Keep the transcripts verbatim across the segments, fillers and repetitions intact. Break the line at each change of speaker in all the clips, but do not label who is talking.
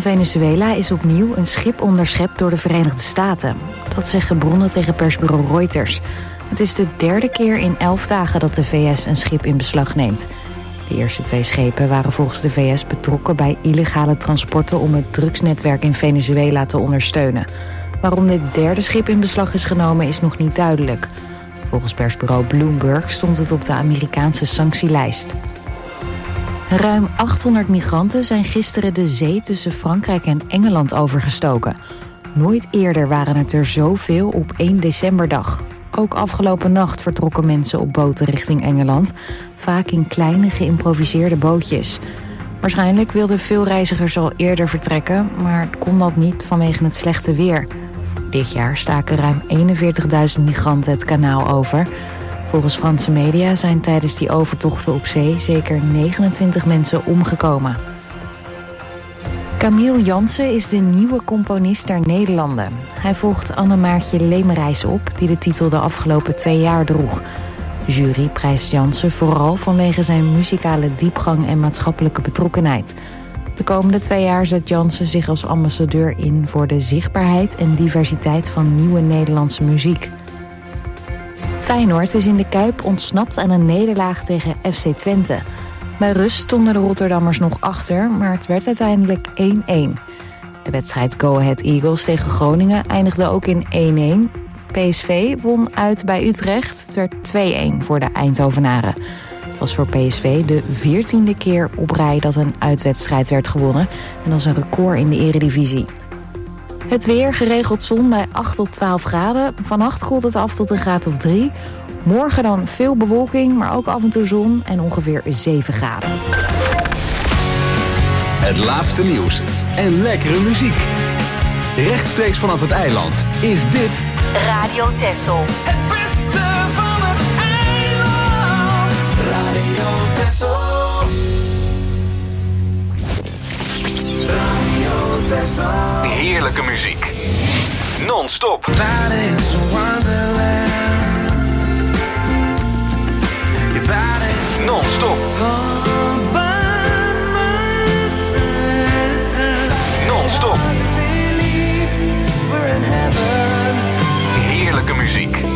Venezuela is opnieuw een schip onderschept door de Verenigde Staten. Dat zeggen bronnen tegen persbureau Reuters. Het is de derde keer in elf dagen dat de V S een schip in beslag neemt. De eerste twee schepen waren volgens de V S betrokken bij illegale transporten om het drugsnetwerk in Venezuela te ondersteunen. Waarom dit derde schip in beslag is genomen is nog niet duidelijk. Volgens persbureau Bloomberg stond het op de Amerikaanse sanctielijst. Ruim achthonderd migranten zijn gisteren de zee tussen Frankrijk en Engeland overgestoken. Nooit eerder waren het er zoveel op één decemberdag. Ook afgelopen nacht vertrokken mensen op boten richting Engeland, vaak in kleine geïmproviseerde bootjes. Waarschijnlijk wilden veel reizigers al eerder vertrekken, maar kon dat niet vanwege het slechte weer. Dit jaar staken ruim eenenveertigduizend migranten het kanaal over. Volgens Franse media zijn tijdens die overtochten op zee zeker negenentwintig mensen omgekomen. Camille Jansen is de nieuwe componist der Nederlanden. Hij volgt Anne-Maartje Lemerijs op, die de titel de afgelopen twee jaar droeg. De jury prijst Jansen vooral vanwege zijn muzikale diepgang en maatschappelijke betrokkenheid. De komende twee jaar zet Jansen zich als ambassadeur in voor de zichtbaarheid en diversiteit van nieuwe Nederlandse muziek. Feyenoord is in de Kuip ontsnapt aan een nederlaag tegen F C Twente. Bij rust stonden de Rotterdammers nog achter, maar het werd uiteindelijk één-één. De wedstrijd Go Ahead Eagles tegen Groningen eindigde ook in één-één. P S V won uit bij Utrecht. Het werd twee-één voor de Eindhovenaren. Het was voor P S V de veertiende keer op rij dat een uitwedstrijd werd gewonnen. En dat is een record in de eredivisie. Het weer, geregeld zon bij acht tot twaalf graden. Vannacht koelt het af tot een graad of drie. Morgen dan veel bewolking, maar ook af en toe zon en ongeveer zeven graden.
Het laatste nieuws en lekkere muziek. Rechtstreeks vanaf het eiland is dit
Radio Texel.
Het beste van het eiland. Radio Texel. Radio Texel.
heerlijke muziek. Non-stop. Non-stop. Non-stop. Heerlijke muziek.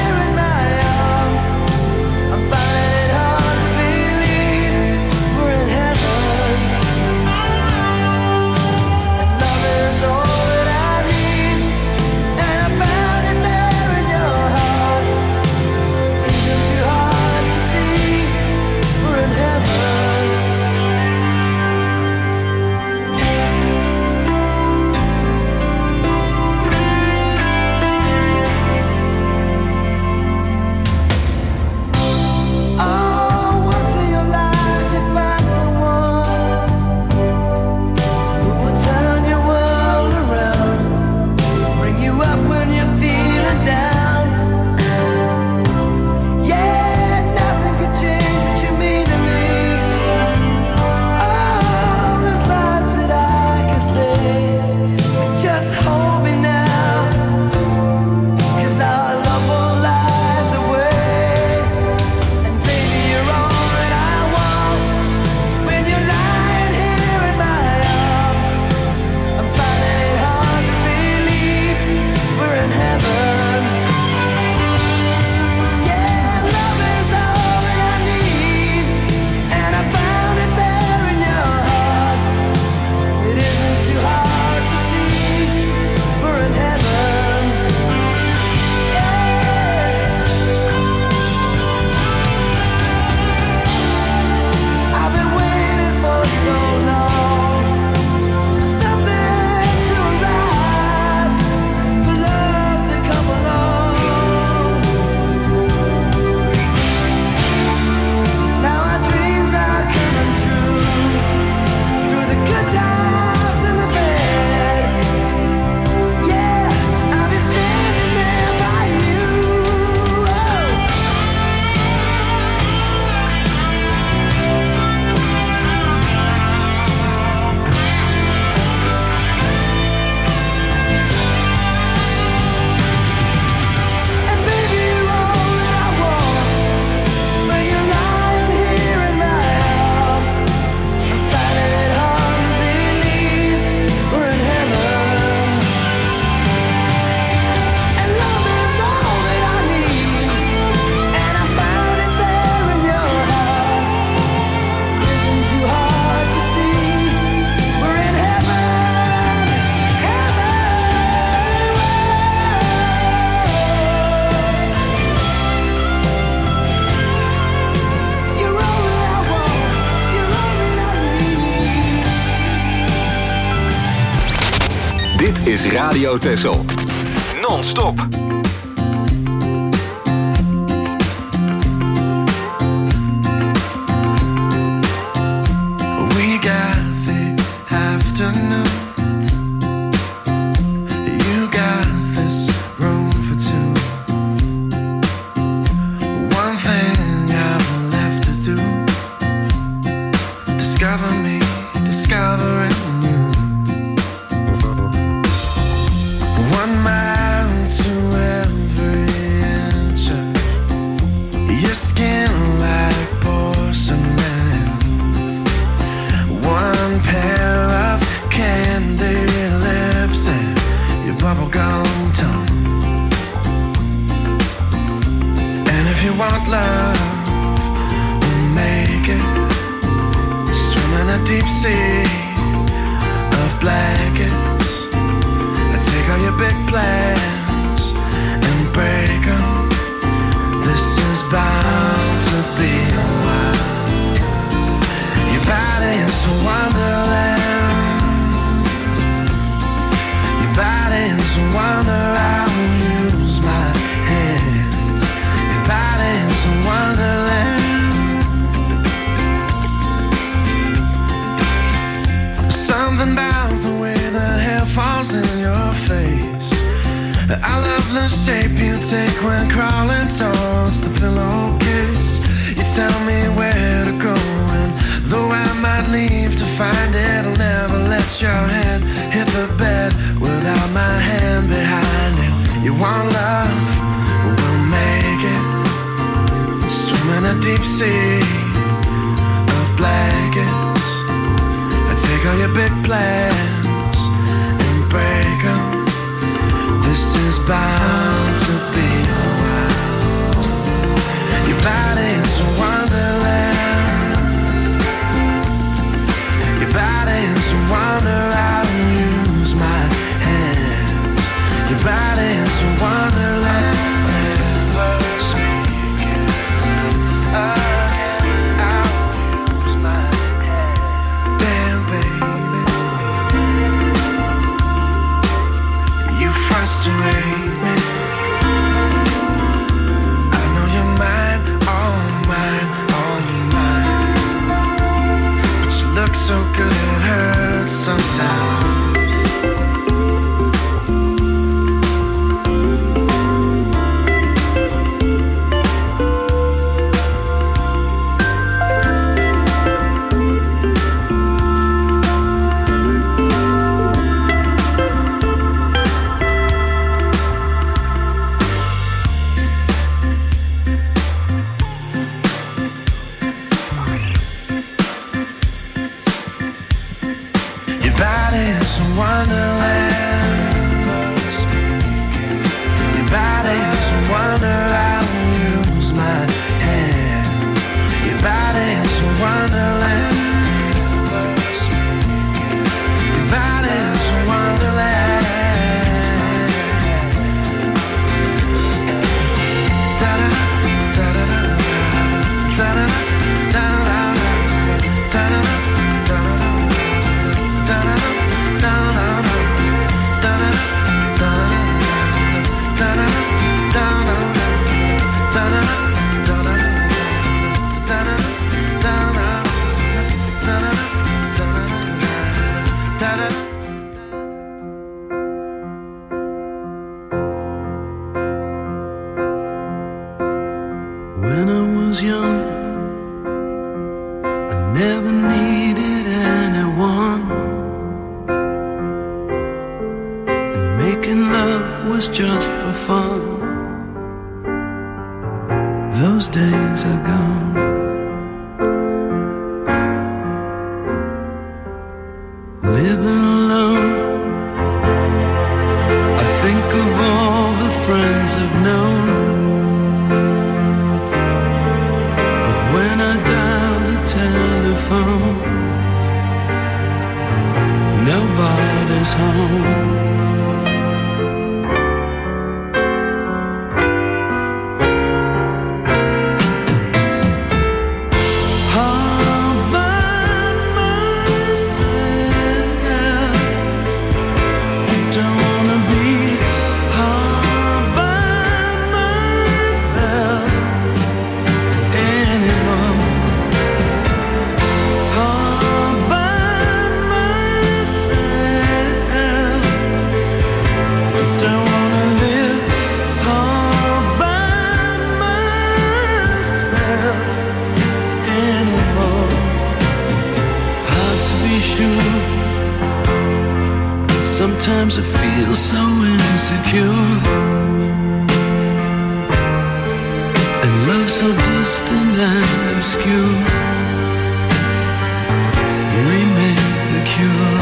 We're in
is Radio Texel. Non-stop.
We got the afternoon. You got this room for two. One thing I've left to do. Discover me, discovering you. One mile to every inch of your skin like porcelain. One pair of candy lips and your bubblegum tongue. And if you want love, we'll make it. Swim in a deep sea of blankets. Take all your big plans and break them. This is bound to be a while. Your body is a wonderland. Your body is a wonder. I will use my hands. Your body is a wonderland. Something about the way the hair falls in your face. I love the shape you take when crawling towards the pillowcase. You tell me where to go, and though I might leave to find it, I'll never let your hand hit the bed without my hand behind it. You want love? We'll make it. Swim in a deep sea of blankets. I take all your big plans and break them. This is bound to be a while. Your body is a wonderland. Your body is a wonder. I will use my hands. Your body is a wonderland. Never speaking again. I will use my hands. Damn, baby, you frustrate me. I know you're mine, all mine, all mine. But you look so good, it hurts sometimes.
When I was young, I never needed anyone, and making love was just for fun. Those days are gone. Living alone, I think of all the friends I've known. When I dial the telephone, nobody's home. Don't Sometimes I feel so insecure, and love so distant and obscure remains the cure.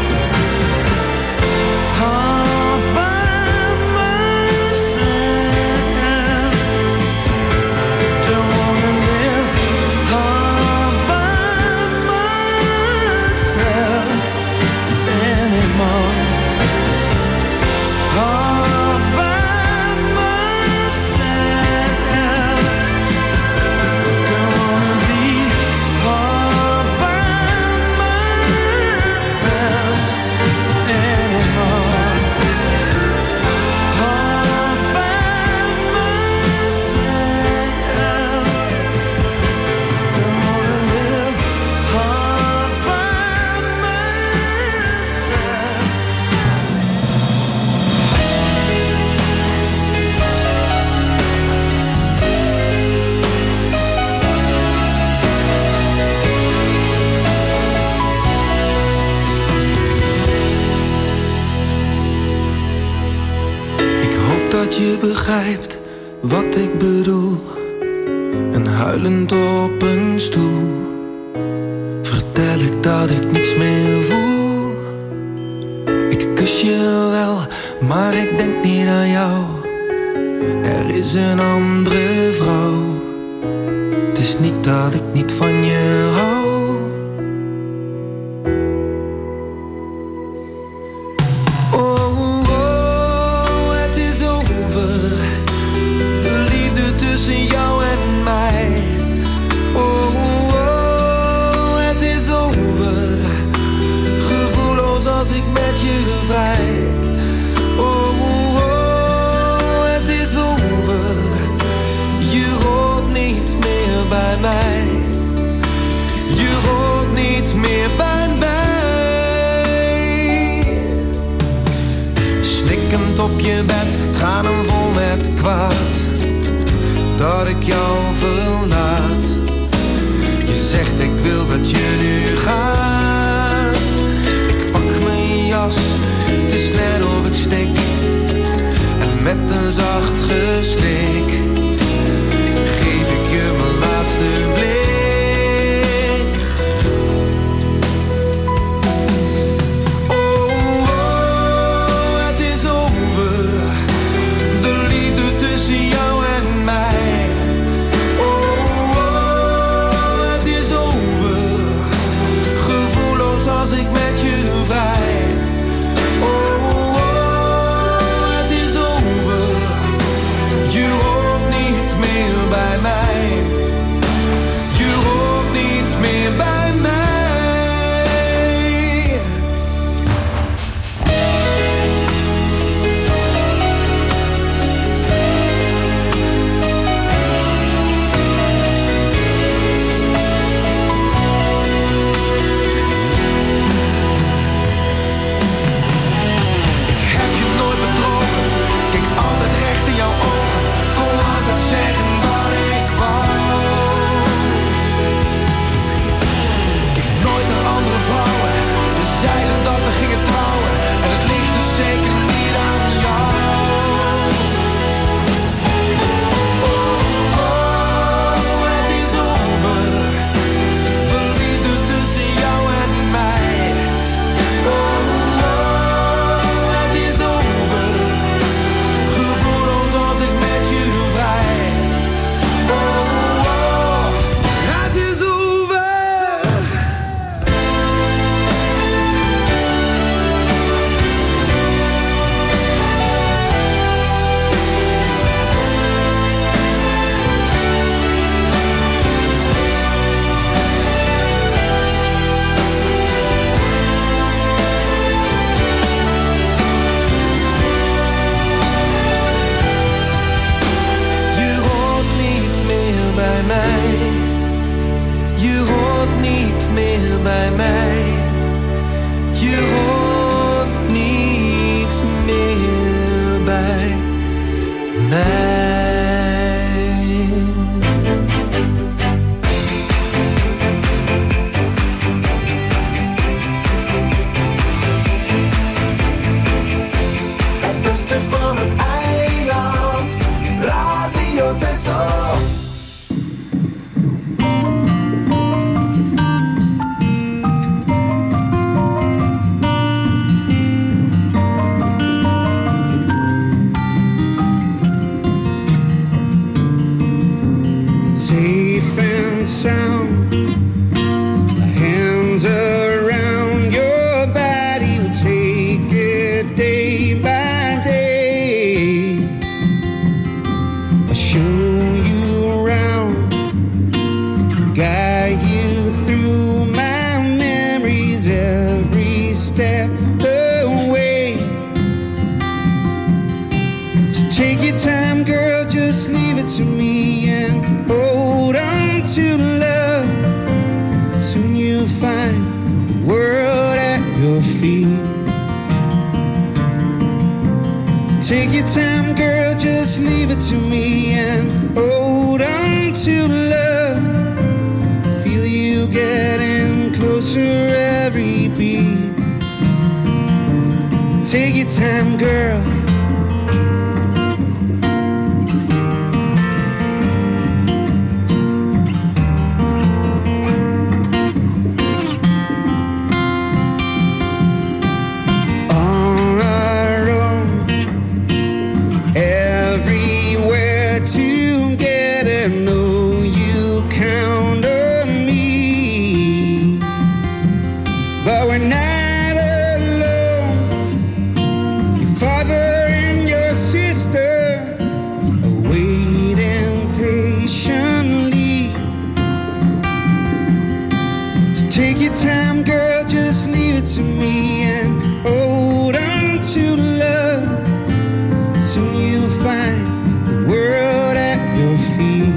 All by myself. begrijpt wat ik bedoel. En huilend op een stoel vertel ik dat ik niets meer voel. Ik kus je wel, maar ik denk niet aan jou. Er is een andere vrouw. Het is niet dat ik niet van je hou. Tussen jou en mij. Oh, oh, het is over. Gevoelloos als ik met je vrij. Oh, oh, het is over. Je hoort niet meer bij mij. Je hoort niet meer bij mij. Snikkend op je bed, tranen vol met kwaad. Dat ik jou verlaat. Je zegt ik wil dat je nu gaat. Ik pak mijn jas, het is net of ik stik. En met een zacht gesnik geef ik je mijn laatste blik. Oh, oh, het is over. De liefde tussen jou en mij. Als ik met je vrij. Oh, oh, het is over. Je hoort niet meer bij mij. Je hoort niet meer bij mij.
Take your time, girl.
time, girl, just leave it to me and hold on to love. Soon you'll find the world at your feet.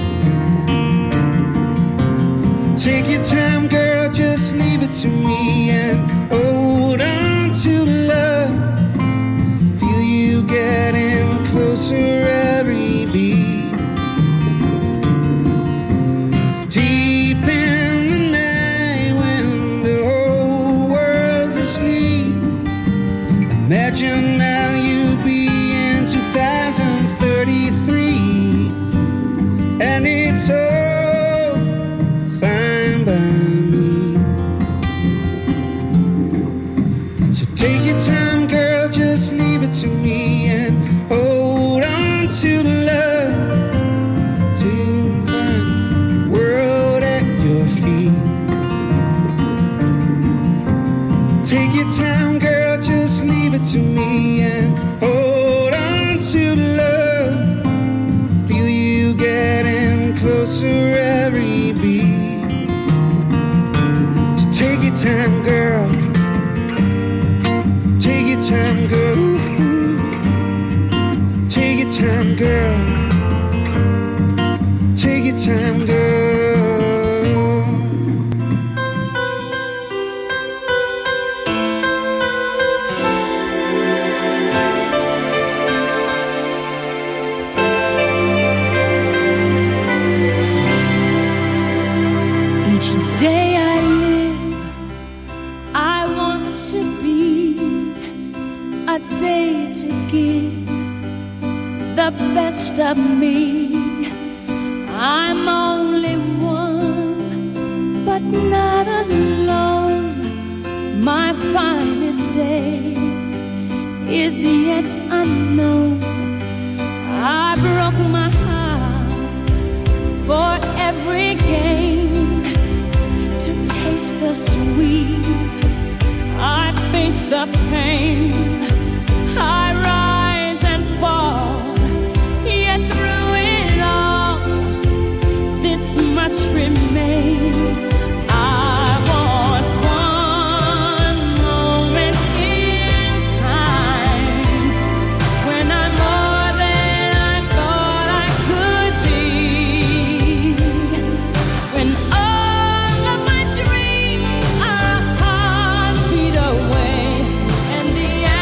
Take your time, girl, just leave it to me and hold on to love. Feel you getting closer every beat. Deep in the night when the whole world's asleep, imagine now you'd be in two thousand thirty-three, and it's all fine by me. So take your time, girl, just leave it to me and hold on to the love. So you find the world at your feet. Take your time, girl, just leave it to me and hold on to the love. Feel you getting closer every beat. So take your time, girl. Take your time, girl. Take your time, girl. Take your time, girl.
Each day I live, I want to be a day to give the best of me. I'm only one, but not alone. My finest day is yet unknown. I broke my heart for every gain, to taste the sweet, I face the pain. I rise and fall, yet through it all, this much remains. I want one moment in time when I'm more than I thought I could be, when all of my dreams are a heartbeat away, and the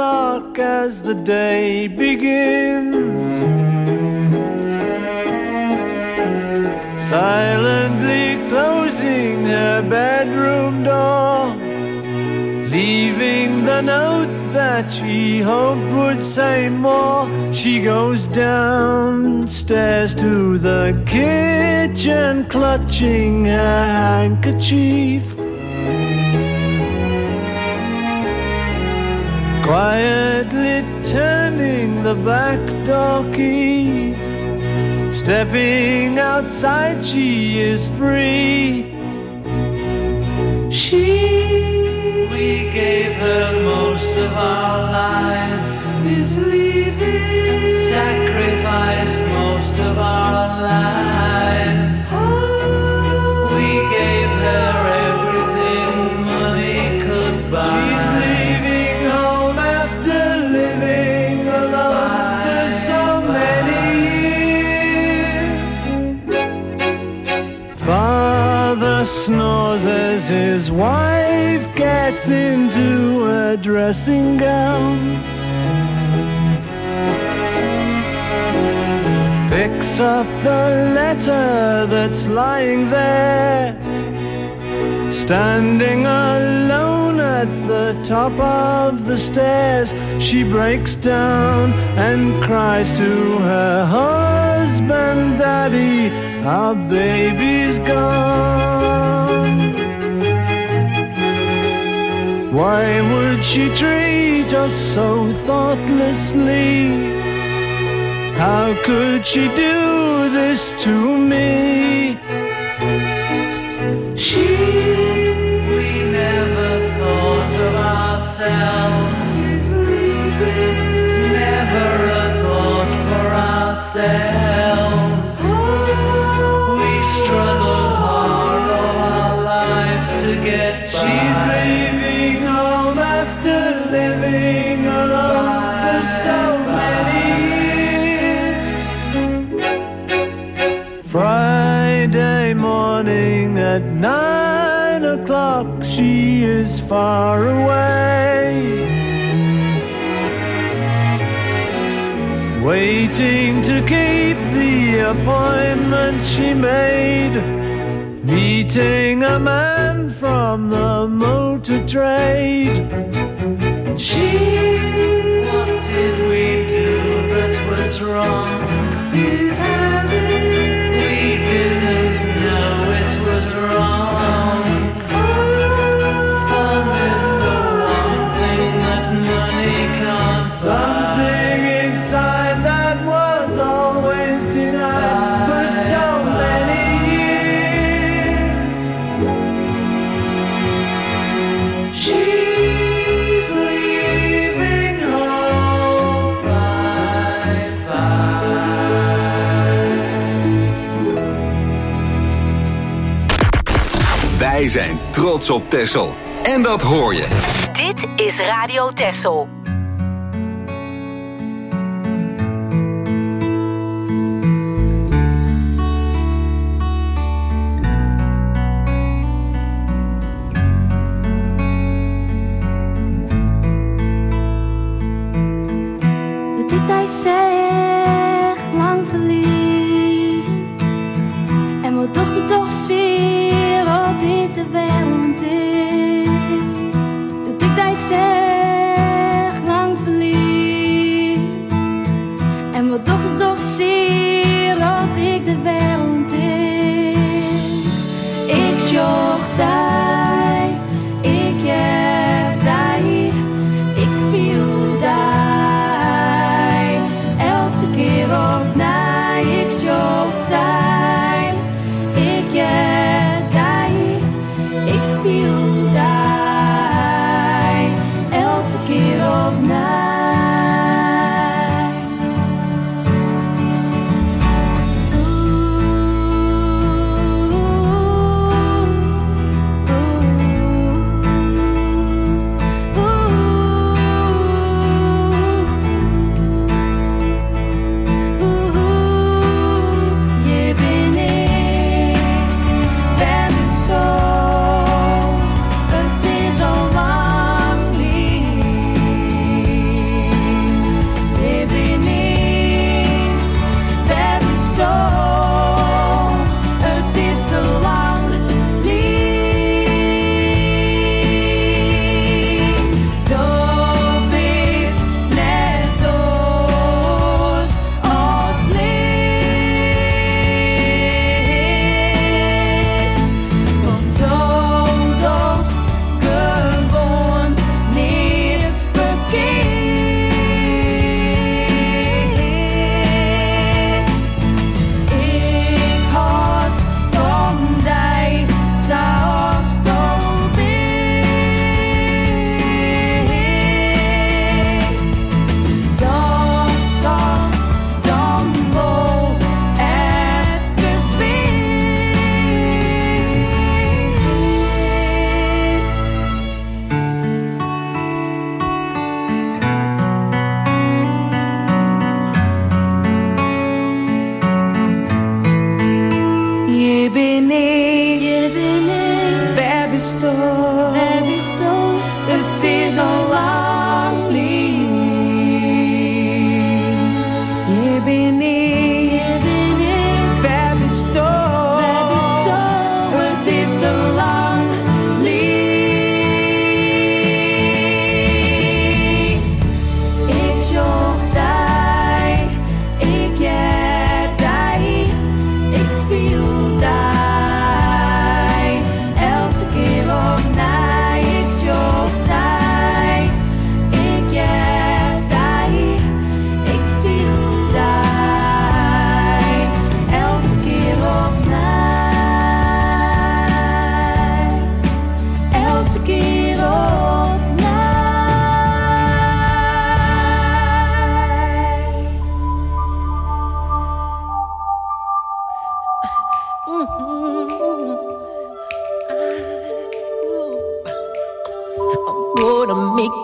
o'clock as the day begins, silently closing her bedroom door, leaving the note that she hoped would say more. She goes downstairs to the kitchen, clutching her handkerchief, quietly turning the back door key. Stepping outside, she is free. She, we gave her most of our lives, is leaving, sacrificed most of our lives. We gave her everything money could buy. She's leaving home after living alone for so many years. Father snores as his wife gets into a dressing gown, picks up the letter that's lying there, standing alone at the top of the stairs. She breaks down and cries to her husband, "Daddy, our baby's gone." Why would she treat us so thoughtlessly? How could she do this to me? She, we never thought of ourselves, never a thought for ourselves. We struggled hard all our lives to get by. She's leaving home after living alone for so many years. Friday morning at nine o'clock, she is far away, waiting to keep the appointment she made, meeting a man from the motor trade. She, what did we do that was wrong? Is having, we didn't know it was wrong. Fun is the one thing that money can't buy. Something inside that was always denied for so many years. She's leaving home, bye bye.
Wij zijn trots op Texel. En dat hoor je.
Dit is Radio Texel.
De tijd hij zegt lang verliefd. En wat dochter toch zie wat dit de wereld is. De tijd hij zegt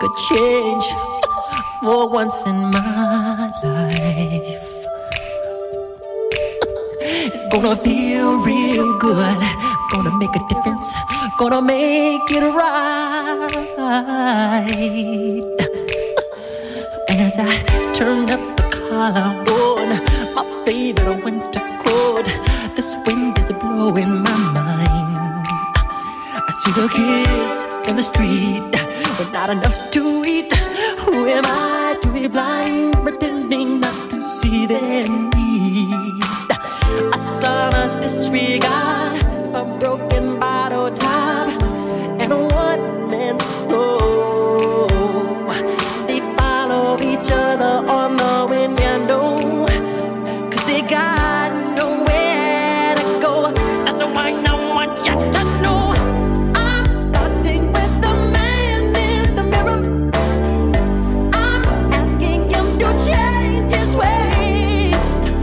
make a change for once in my life. It's gonna feel real good, gonna make a difference, gonna make it right. As I turn up the collar on my favorite winter coat, this wind is blowing my mind. I see the kids in the street with not enough to eat. Who am I to be blind, pretending not to see their need? A sonorous disregard, a broken bottle top, and a one-man soul. They follow each other on the window, cause they got nowhere to go. That's why I want you to know I'm starting with the man in the mirror. I'm asking him to change his ways.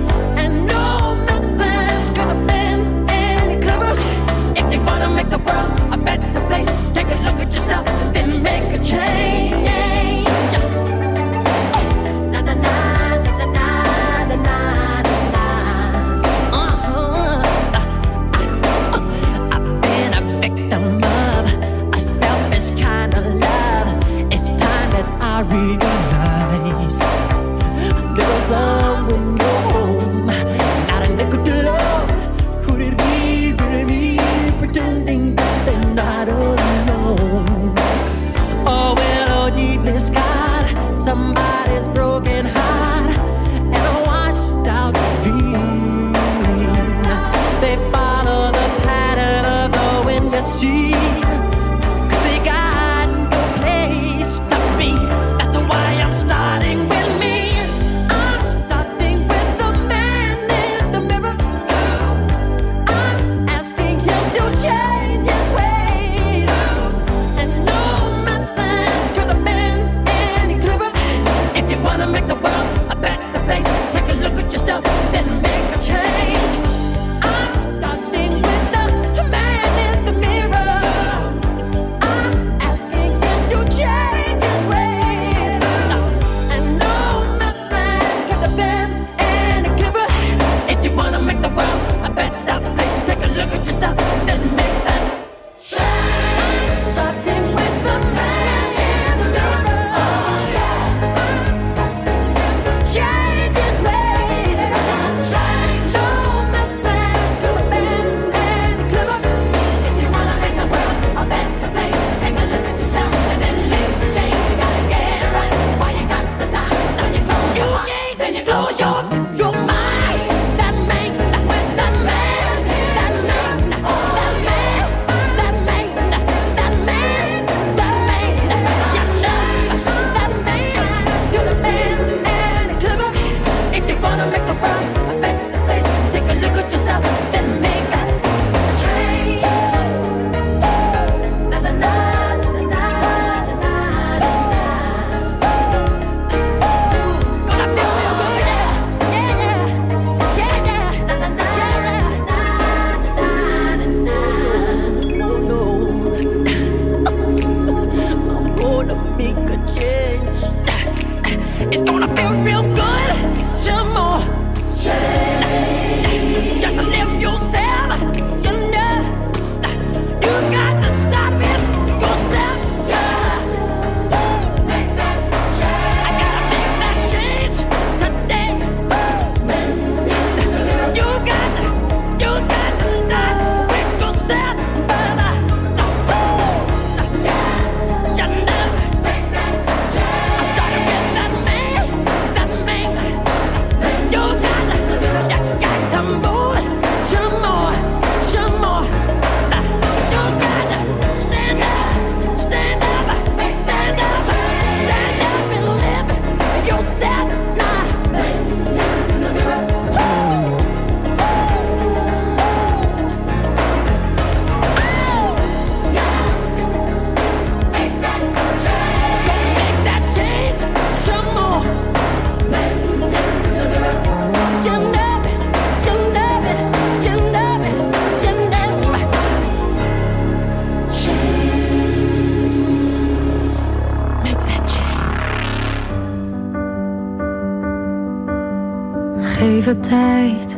even tijd.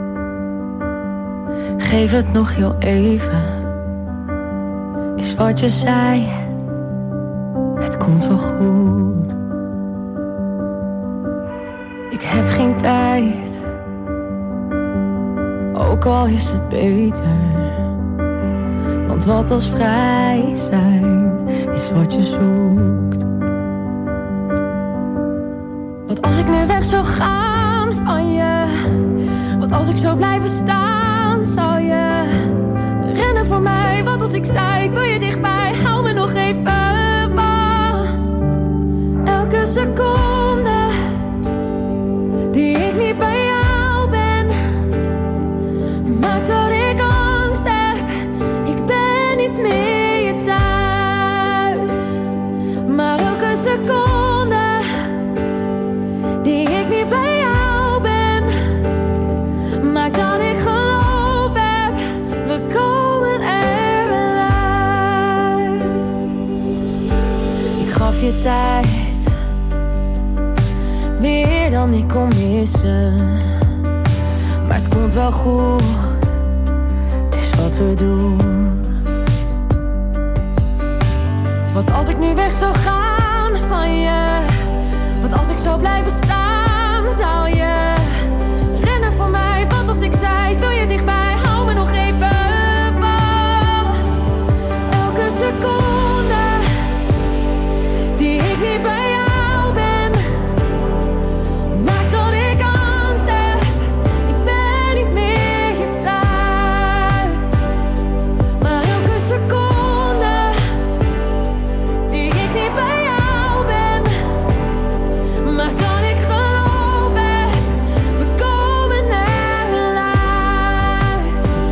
Geef het nog heel even. Is wat je zei. Het komt wel goed. Ik heb geen tijd. Ook al is het beter. Want wat als vrij zijn is wat je zoekt. Wat als ik nu weg zou gaan van je? Wat als ik zou blijven staan? Zou je rennen voor mij? Wat als ik zei ik wil je dichtbij? Hou me nog even vast. Elke seconde die ik niet bij jou ben maakt dat ik angst heb. Ik ben niet meer je thuis. Maar elke seconde die ik niet bij jou ben maakt dat ik geloof heb. We komen er wel uit. Ik gaf je tijd. Meer dan ik kon missen. Maar het komt wel goed. Het is wat we doen. Wat als ik nu weg zou gaan van je? Wat als ik zou blijven staan? Zou je rennen voor mij? Wat als ik zei ik wil je dichtbij? Hou me nog even vast. Elke seconde die ik niet bij jou ben maakt dat ik angst heb. Ik ben niet meer je thuis. Maar elke seconde die ik niet bij jou ben maakt dat ik geloof heb. We komen er wel uit.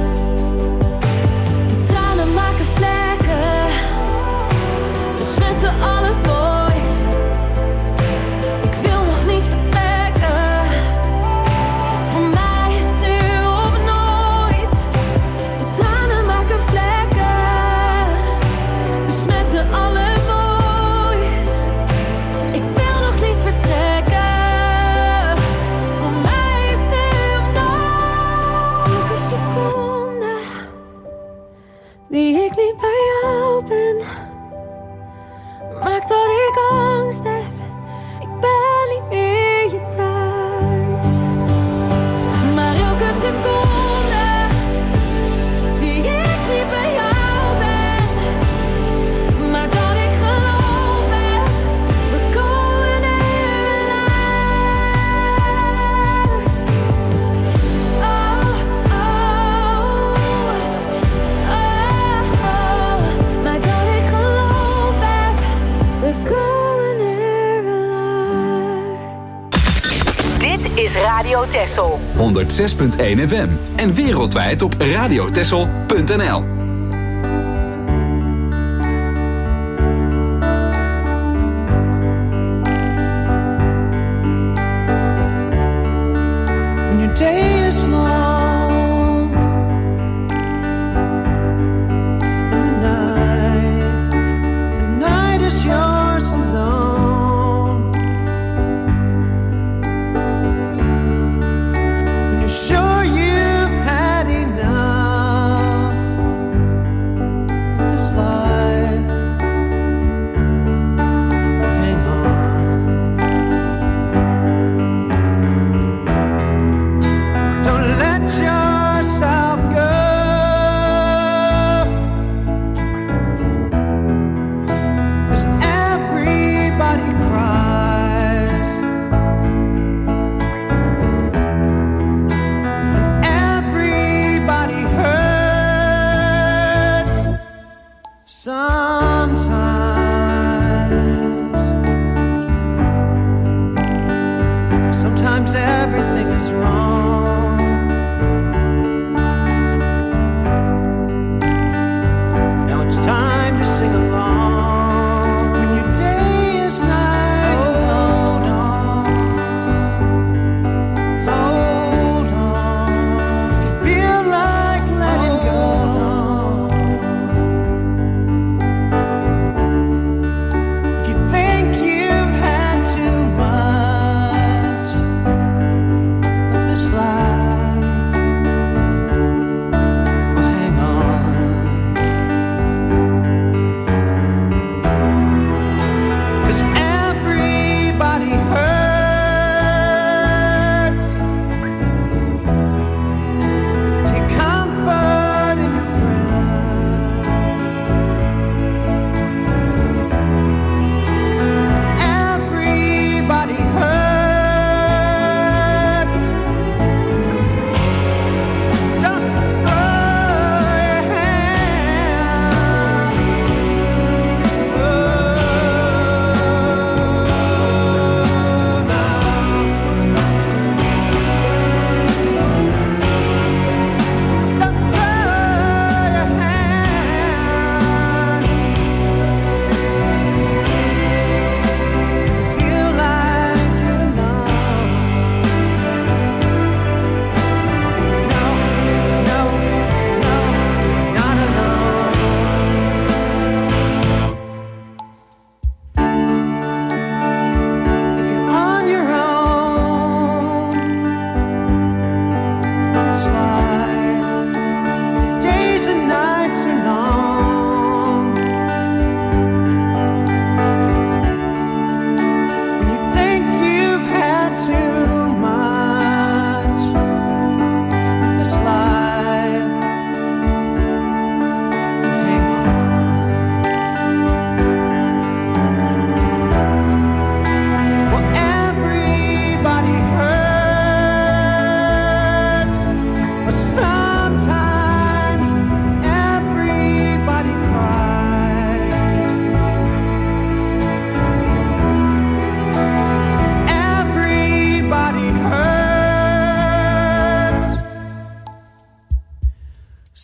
Je tranen maken vlekken. We smetten alle boys. Ik wil nog niet vertrekken. Voor mij is het nu of nooit. De tranen maken vlekken. We smetten alle boys. Ik wil nog niet vertrekken. Voor mij is het nu of nooit. Elke seconde die ik niet bij jou ben maakt dat ik angst heb. Ik ben niet meer je thuis. Maar elke seconde die ik niet bij jou ben maakt dat ik geloof heb. We komen er wel uit. Oh, oh, oh, oh. Maakt dat ik geloof heb. We komen er wel uit.
Dit is Radio Texel.
honderd zes punt één F M en wereldwijd op radiotexel punt n l.
When your day is long and the night, the night is yours alone. When you're sure you've had enough of this life, hang on. Don't let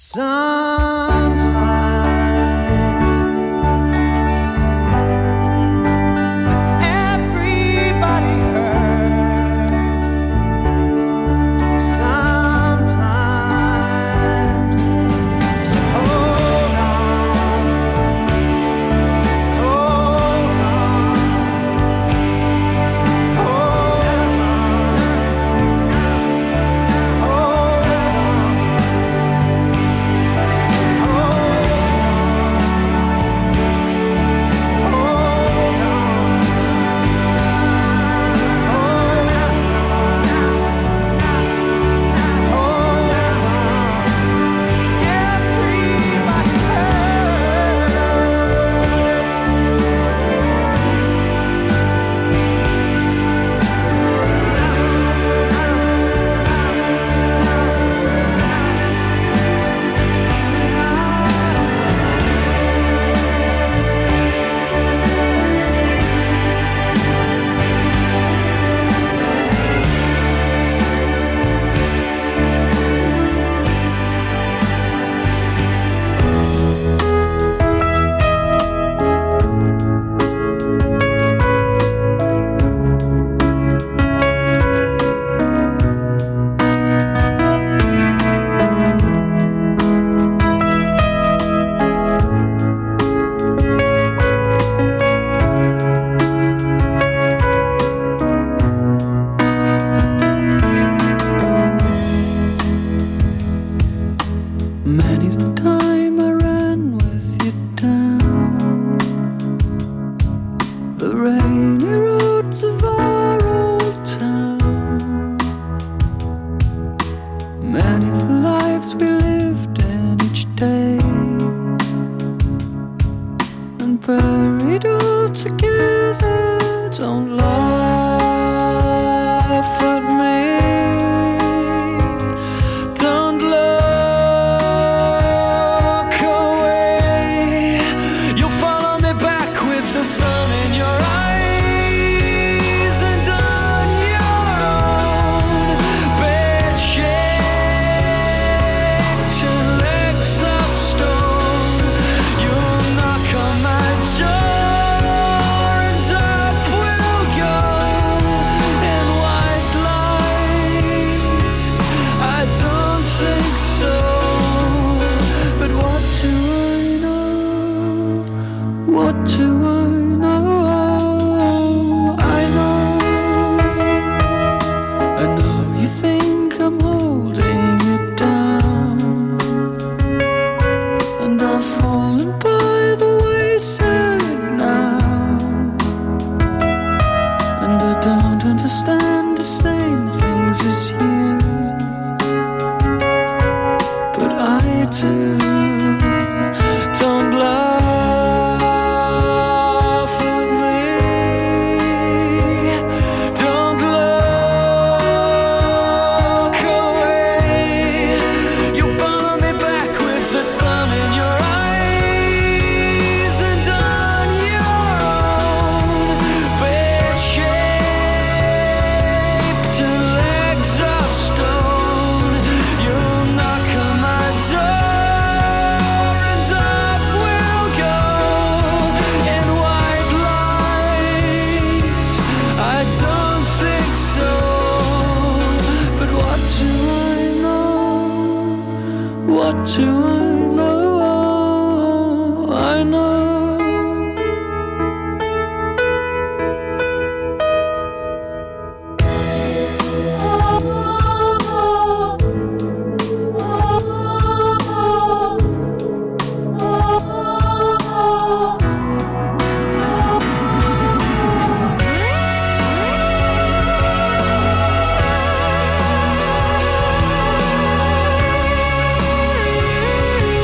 Thank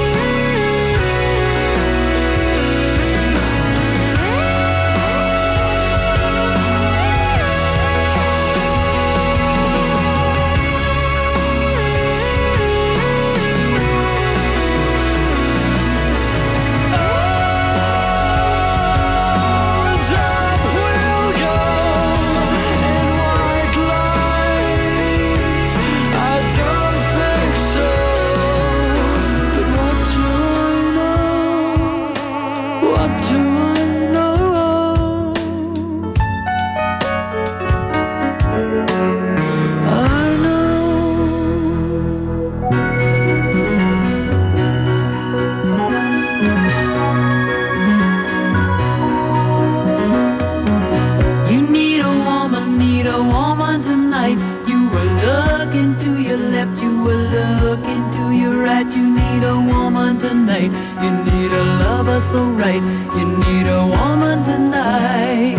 you're right. You need a woman tonight. You need a lover so right. You need a woman tonight.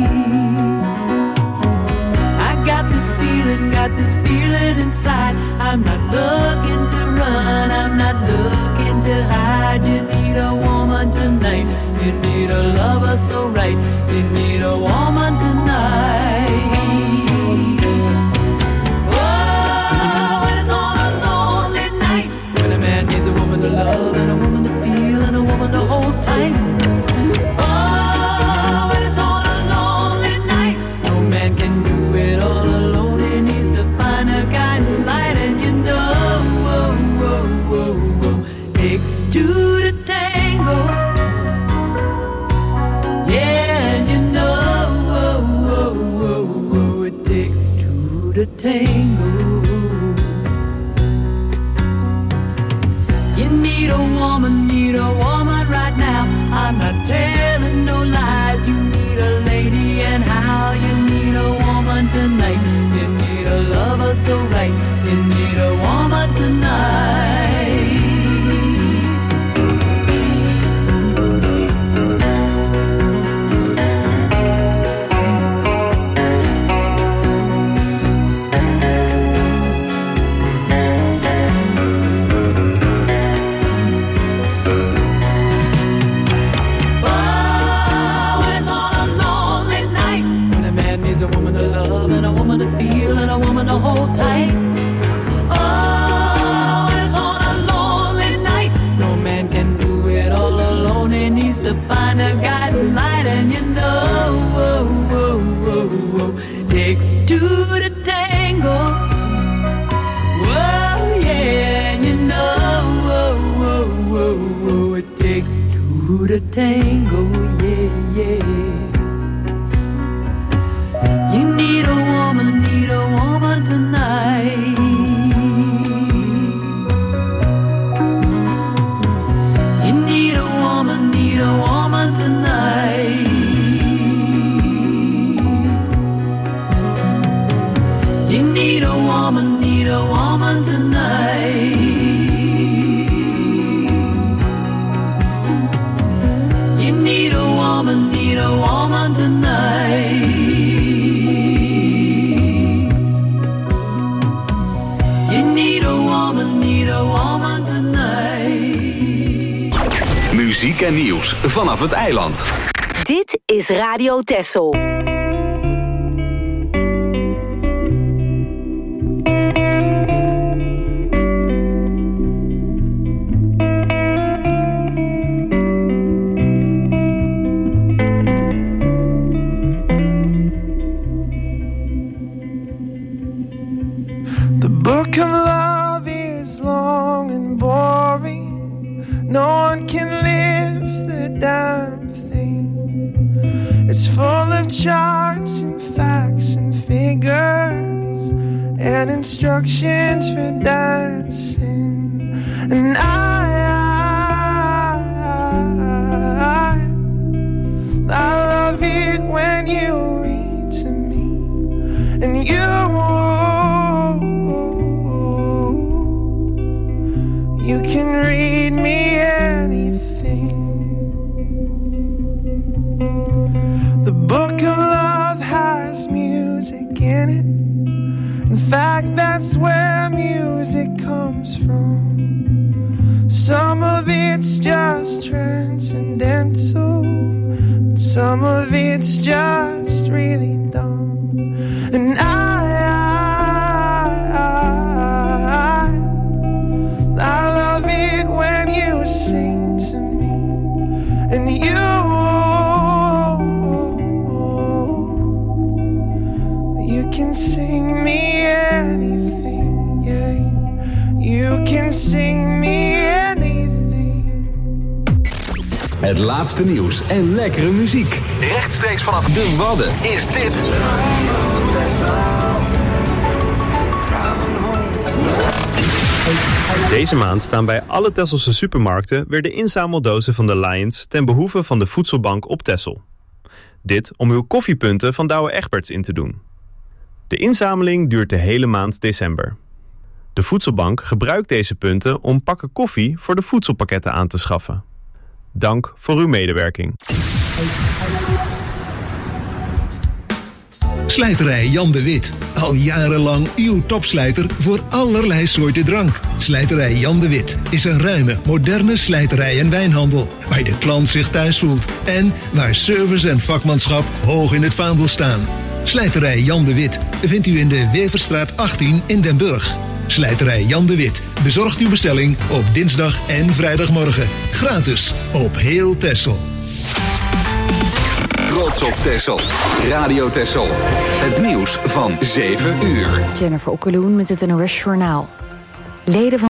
I got this feeling, got this feeling inside. I'm not looking to run, I'm not looking to hide. You need a woman tonight. You need a lover so right. You need a woman tonight. Oh, it's on a lonely night when a man needs a woman to love and a woman to feel and a woman to hold tight. Oh, it's on a lonely night. No man can do it all alone. He needs to find a guiding light, and you know, whoa, whoa, whoa, whoa, takes two to tango. The tango. You need a woman, need a woman right now. I'm not telling no lies. You need a lady, and how you need a woman tonight. You need a lover so right. You need a woman tonight. Hold tight. Oh, it's on a lonely night. No man can do it all alone. He needs to find a guiding light, and you know, whoa, whoa, whoa, whoa, takes two to tango. Whoa, yeah, and you know, whoa, whoa, whoa, whoa, it takes two to tango. Yeah, yeah. You need a woman, need a woman tonight. You need a woman, need a woman tonight. You need a woman, need a woman tonight. You need a woman, need a woman tonight.
Muziek en nieuws vanaf het eiland.
Dit is Radio Texel.
The book of love is long and boring. No one can lift the damn thing. It's full of charts and facts and figures and instructions for dancing. And I, I, I love it when you read to me and you. You can read me anything. The book of love has music in it. In fact, that's where music comes from. Some of it's just transcendental. Some of it's just really dumb. And I
Het laatste nieuws en lekkere muziek. Rechtstreeks vanaf de Wadden is dit.
Deze maand staan bij alle Tesselse supermarkten weer de inzameldozen van de Lions ten behoeve van de voedselbank op Texel. Dit om uw koffiepunten van Douwe Egberts in te doen. De inzameling duurt de hele maand december. De Voedselbank gebruikt deze punten om pakken koffie voor de voedselpakketten aan te schaffen. Dank voor uw medewerking.
Slijterij Jan de Wit. Al jarenlang uw topslijter voor allerlei soorten drank. Slijterij Jan de Wit is een ruime, moderne slijterij en wijnhandel. Waar de klant zich thuis voelt. En waar service en vakmanschap hoog in het vaandel staan. Slijterij Jan de Wit vindt u in de Weverstraat achttien in Den Burg. Slijterij Jan de Wit bezorgt uw bestelling op dinsdag en vrijdagmorgen. Gratis op heel Texel.
Trots op Texel. Radio Texel. Het nieuws van zeven uur.
Jennifer Okkeloen met het N O S Journaal. Leden van